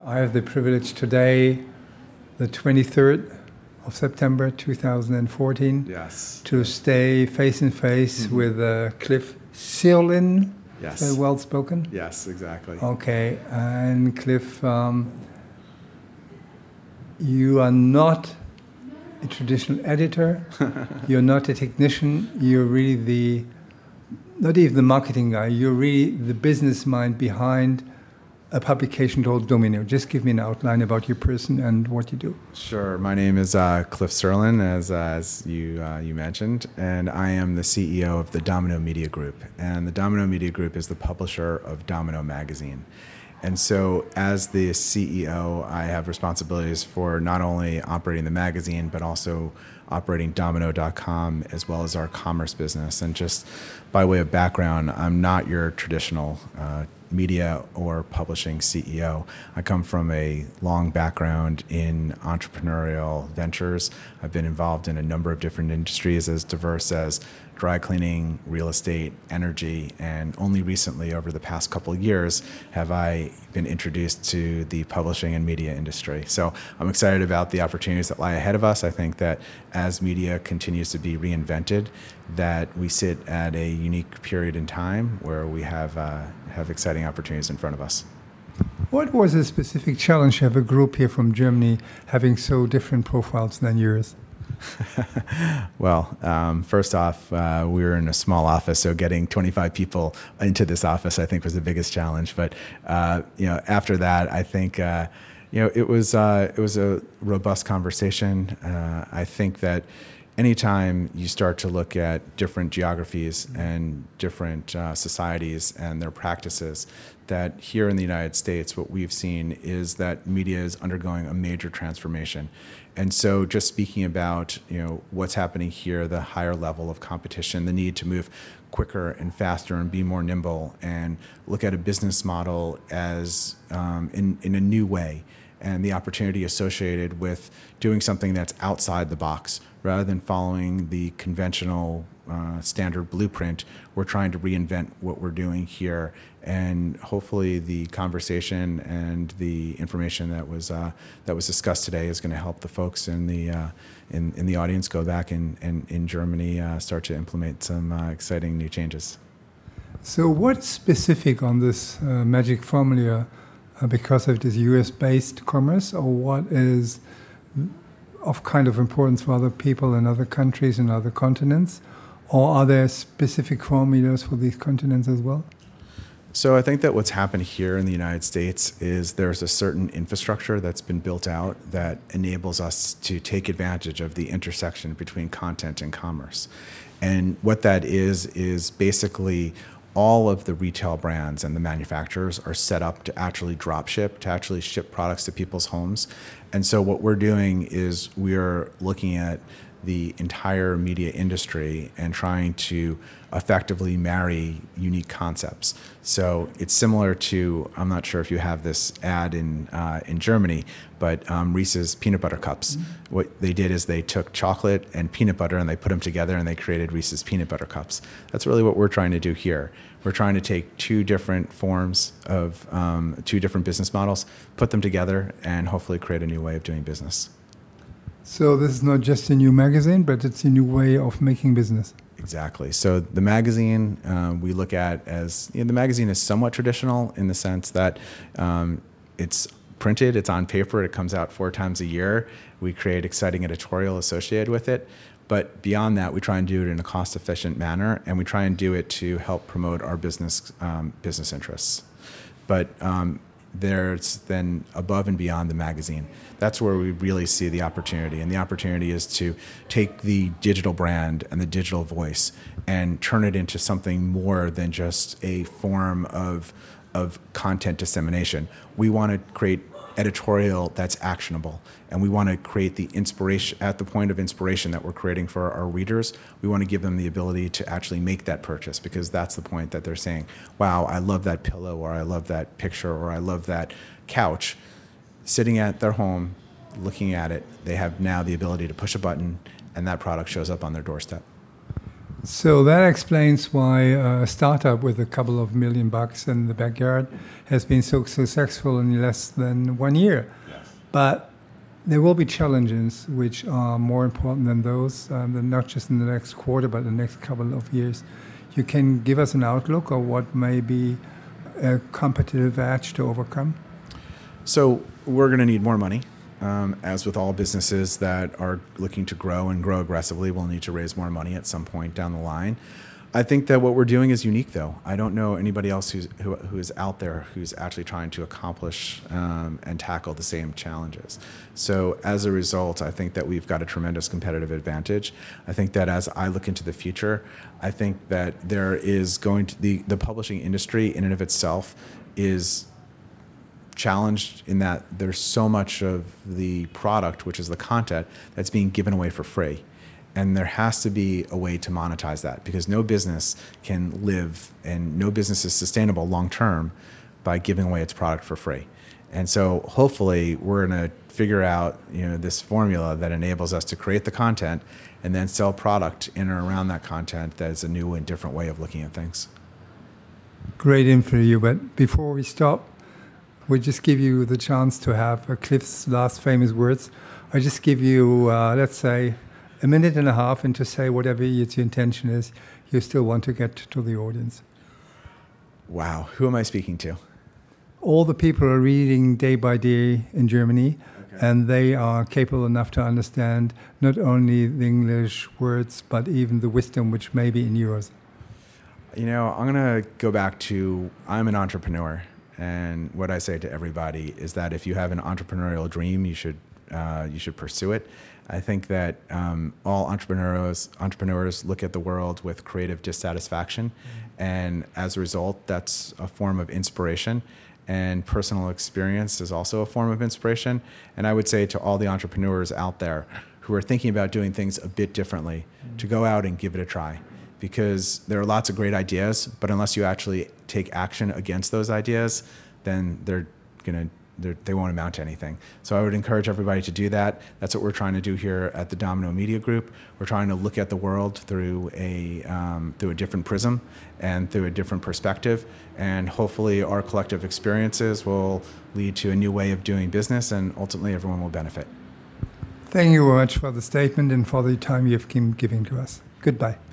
I have the privilege today, the 23rd of September 2014, Yes. to stay face in face with Cliff Sirlin. Yes. Is that well spoken? Yes, exactly. Okay, and Cliff, you are not a traditional editor, you're not a technician, you're really not even the marketing guy, you're really the business mind behind a publication called Domino. Just give me an outline about your person and what you do. Sure. My name is Cliff Sirlin, as you mentioned, and I am the CEO of the Domino Media Group. And the Domino Media Group is the publisher of Domino Magazine. And so as the CEO, I have responsibilities for not only operating the magazine, but also operating Domino.com as well as our commerce business. And just by way of background, I'm not your traditional media or publishing CEO. I come from a long background in entrepreneurial ventures. I've been involved in a number of different industries as diverse as dry cleaning, real estate, energy, and only recently, over the past couple of years, have I been introduced to the publishing and media industry. So I'm excited about the opportunities that lie ahead of us. I think that as media continues to be reinvented, that we sit at a unique period in time where we have exciting opportunities in front of us. What was a specific challenge to have a group here from Germany having so different profiles than yours? Well, first off, we were in a small office, so getting 25 people into this office, I think, was the biggest challenge. But after that, I think it was a robust conversation. I think that anytime you start to look at different geographies and different societies and their practices, that here in the United States, what we've seen is that media is undergoing a major transformation. And so just speaking about what's happening here, the higher level of competition, the need to move quicker and faster and be more nimble and look at a business model as in a new way, and the opportunity associated with doing something that's outside the box rather than following the conventional standard blueprint. We're trying to reinvent what we're doing here, and hopefully the conversation and the information that was discussed today is going to help the folks in the audience go back and in Germany start to implement some exciting new changes. So what's specific on this magic formula because of this US-based commerce, or what is of kind of importance for other people in other countries and other continents? Or are there specific formulas for these continents as well? So I think that what's happened here in the United States is there's a certain infrastructure that's been built out that enables us to take advantage of the intersection between content and commerce. And what that is basically all of the retail brands and the manufacturers are set up to actually drop ship, to actually ship products to people's homes. And so what we're doing is we're looking at the entire media industry and trying to effectively marry unique concepts. So it's similar to, I'm not sure if you have this ad in Germany, but Reese's peanut butter cups. Mm-hmm. What they did is they took chocolate and peanut butter and they put them together and they created Reese's peanut butter cups. That's really what we're trying to do here. We're trying to take two different forms of two different business models, put them together, and hopefully create a new way of doing business. So this is not just a new magazine, but it's a new way of making business. Exactly. So the magazine we look at as, the magazine is somewhat traditional in the sense that it's printed, it's on paper, it comes out 4 times a year. We create exciting editorial associated with it. But beyond that, we try and do it in a cost-efficient manner, and we try and do it to help promote our business interests. But there's then above and beyond the magazine. That's where we really see the opportunity. And the opportunity is to take the digital brand and the digital voice and turn it into something more than just a form of content dissemination. We want to create editorial that's actionable, and we want to create the inspiration at the point of inspiration that we're creating for our readers. We want to give them the ability to actually make that purchase, because that's the point that they're saying, wow, I love that pillow, or I love that picture, or I love that couch. Sitting at their home, looking at it, they have now the ability to push a button and that product shows up on their doorstep. So that explains why a startup with a couple of $1 million in the backyard has been so successful in less than 1 year. Yes. But there will be challenges which are more important than those, not just in the next quarter, but the next couple of years. You can give us an outlook of what may be a competitive edge to overcome? So we're going to need more money. As with all businesses that are looking to grow and grow aggressively, we'll need to raise more money at some point down the line. I think that what we're doing is unique, though. I don't know anybody else who is out there who's actually trying to accomplish and tackle the same challenges. So as a result, I think that we've got a tremendous competitive advantage. I think that as I look into the future, I think that there is going to the publishing industry in and of itself is challenged in that there's so much of the product, which is the content, that's being given away for free. And there has to be a way to monetize that, because no business can live and no business is sustainable long term by giving away its product for free. And so hopefully we're going to figure out this formula that enables us to create the content and then sell product in or around that content that is a new and different way of looking at things. Great info, you. But before we stop, we just give you the chance to have Cliff's last famous words. I just give you, let's say, a minute and a half, and to say whatever your intention is, you still want to get to the audience. Wow. Who am I speaking to? All the people are reading day by day in Germany, okay, and they are capable enough to understand not only the English words, but even the wisdom which may be in yours. I'm going to go back to, I'm an entrepreneur. And what I say to everybody is that if you have an entrepreneurial dream, you should pursue it. I think that all entrepreneurs look at the world with creative dissatisfaction, and as a result, that's a form of inspiration. And personal experience is also a form of inspiration. And I would say to all the entrepreneurs out there who are thinking about doing things a bit differently, to go out and give it a try. Because there are lots of great ideas, but unless you actually take action against those ideas, then they won't amount to anything. So I would encourage everybody to do that. That's what we're trying to do here at the Domino Media Group. We're trying to look at the world through a different prism and through a different perspective. And hopefully our collective experiences will lead to a new way of doing business, and ultimately everyone will benefit. Thank you very much for the statement and for the time you've been giving to us. Goodbye.